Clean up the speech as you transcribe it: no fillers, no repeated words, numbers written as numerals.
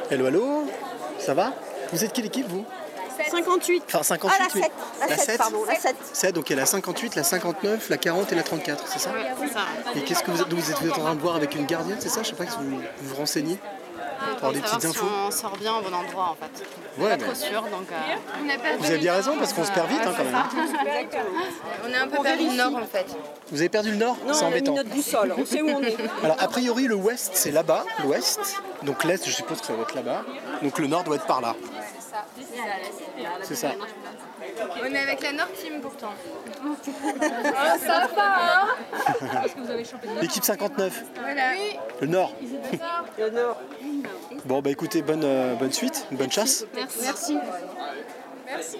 Hello, hello, ça va? Vous êtes quelle équipe, vous? 58. Enfin, 58, Ah, la 7. oui. La 7, pardon, la 7. 7, donc il y a la 58, la 59, la 40 et la 34, c'est ça? Oui, c'est ça. Et qu'est-ce que vous êtes en train de voir avec une gardienne, c'est ça? Je sais pas, que vous vous renseignez pour avoir des petites infos. On sort bien au bon endroit en fait. Ouais, Pas trop sûr donc. vous avez bien raison parce qu'on se perd vite quand même. On est un peu perdu du nord en fait. Vous avez perdu le nord? Non, C'est on a mis embêtant. notre boussole, on sait où on est. Alors a priori le ouest c'est là-bas, l'ouest. Donc l'est je suppose que ça doit être là-bas. Donc le nord doit être par là. C'est ça. On est avec la Nord Team pourtant. Ça va, hein? L'équipe 59, Voilà. le nord. Le Nord. Bon bah écoutez, bonne suite, bonne chasse. Merci.